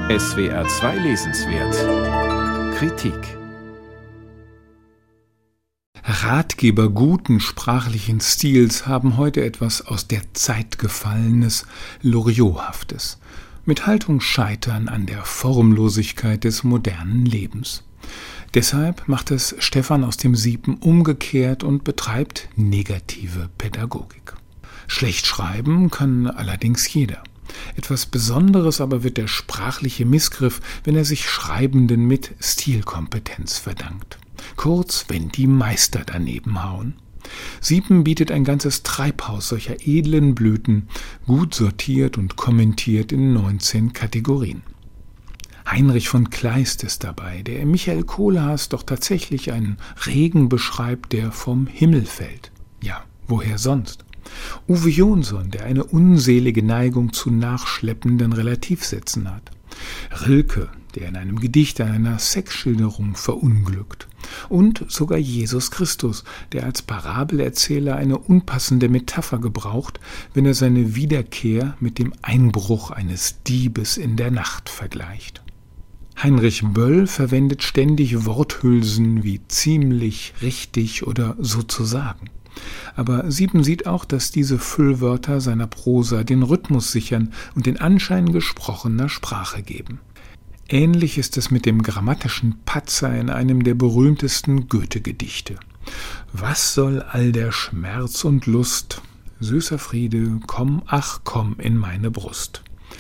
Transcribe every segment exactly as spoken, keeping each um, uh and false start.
S W R zwei Lesenswert Kritik. Ratgeber guten sprachlichen Stils haben heute etwas aus der Zeit gefallenes, Loriothhaftes. Mit Haltung scheitern an der Formlosigkeit des modernen Lebens. Deshalb macht es Stefan aus dem Siepen umgekehrt und betreibt negative Pädagogik. Schlecht schreiben kann allerdings jeder. Etwas Besonderes aber wird der sprachliche Missgriff, wenn er sich Schreibenden mit Stilkompetenz verdankt. Kurz, wenn die Meister daneben hauen. Siepen bietet ein ganzes Treibhaus solcher edlen Blüten, gut sortiert und kommentiert in neunzehn Kategorien. Heinrich von Kleist ist dabei, der im Michael Kohlhaas doch tatsächlich einen Regen beschreibt, der vom Himmel fällt. Ja, woher sonst? Uwe Jonsson, der eine unselige Neigung zu nachschleppenden Relativsätzen hat. Rilke, der in einem Gedicht an einer Sexschilderung verunglückt. Und sogar Jesus Christus, der als Parabelerzähler eine unpassende Metapher gebraucht, wenn er seine Wiederkehr mit dem Einbruch eines Diebes in der Nacht vergleicht. Heinrich Böll verwendet ständig Worthülsen wie ziemlich, richtig oder sozusagen. Aber Siepen sieht auch, dass diese Füllwörter seiner Prosa den Rhythmus sichern und den Anschein gesprochener Sprache geben. Ähnlich ist es mit dem grammatischen Patzer in einem der berühmtesten Goethe-Gedichte. Was soll all der Schmerz und Lust? Süßer Friede, komm, ach komm in meine Brust.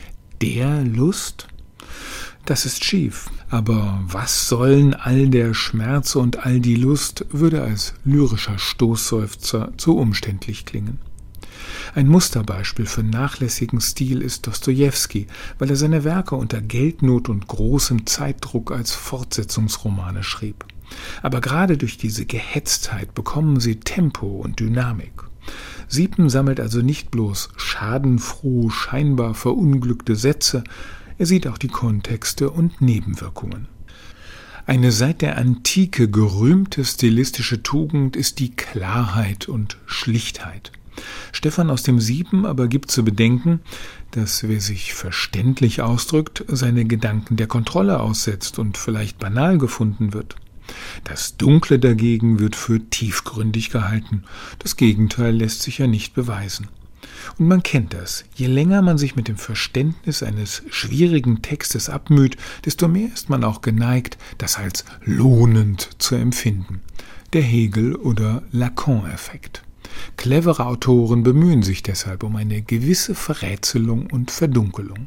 Der Lust? Das ist schief, aber was sollen all der Schmerz und all die Lust, würde als lyrischer Stoßseufzer zu umständlich klingen. Ein Musterbeispiel für nachlässigen Stil ist Dostojewski, weil er seine Werke unter Geldnot und großem Zeitdruck als Fortsetzungsromane schrieb. Aber gerade durch diese Gehetztheit bekommen sie Tempo und Dynamik. Siepen sammelt also nicht bloß schadenfroh, scheinbar verunglückte Sätze, er sieht auch die Kontexte und Nebenwirkungen. Eine seit der Antike gerühmte stilistische Tugend ist die Klarheit und Schlichtheit. Stefan aus dem Siepen aber gibt zu bedenken, dass wer sich verständlich ausdrückt, seine Gedanken der Kontrolle aussetzt und vielleicht banal gefunden wird. Das Dunkle dagegen wird für tiefgründig gehalten. Das Gegenteil lässt sich ja nicht beweisen. Und man kennt das. Je länger man sich mit dem Verständnis eines schwierigen Textes abmüht, desto mehr ist man auch geneigt, das als lohnend zu empfinden. Der Hegel- oder Lacan-Effekt. Clevere Autoren bemühen sich deshalb um eine gewisse Verrätselung und Verdunkelung.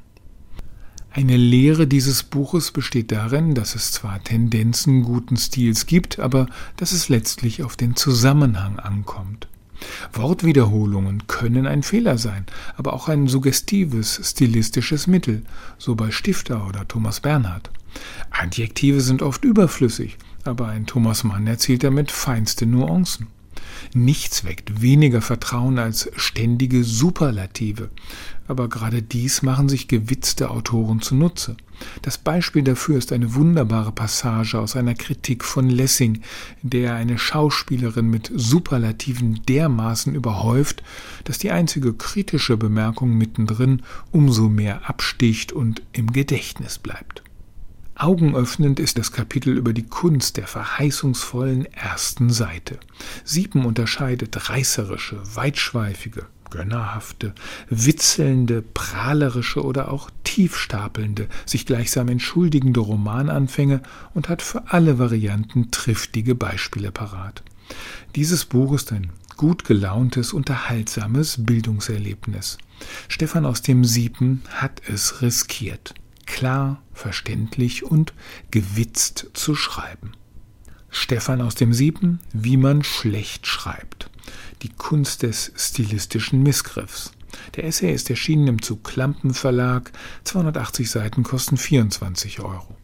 Eine Lehre dieses Buches besteht darin, dass es zwar Tendenzen guten Stils gibt, aber dass es letztlich auf den Zusammenhang ankommt. Wortwiederholungen können ein Fehler sein, aber auch ein suggestives, stilistisches Mittel, so bei Stifter oder Thomas Bernhard. Adjektive sind oft überflüssig, aber ein Thomas Mann erzielt damit feinste Nuancen. Nichts weckt weniger Vertrauen als ständige Superlative, aber gerade dies machen sich gewitzte Autoren zunutze. Das Beispiel dafür ist eine wunderbare Passage aus einer Kritik von Lessing, in der er eine Schauspielerin mit Superlativen dermaßen überhäuft, dass die einzige kritische Bemerkung mittendrin umso mehr absticht und im Gedächtnis bleibt. Augenöffnend ist das Kapitel über die Kunst der verheißungsvollen ersten Seite. Siepen unterscheidet reißerische, weitschweifige, gönnerhafte, witzelnde, prahlerische oder auch tiefstapelnde, sich gleichsam entschuldigende Romananfänge und hat für alle Varianten triftige Beispiele parat. Dieses Buch ist ein gut gelauntes, unterhaltsames Bildungserlebnis. Stefan aus dem Siepen hat es riskiert, klar, verständlich und gewitzt zu schreiben. Stefan aus dem Siepen, wie man schlecht schreibt. Die Kunst des stilistischen Missgriffs. Der Essay ist erschienen im Zu Klampen Verlag, zweihundertachtzig Seiten kosten vierundzwanzig Euro.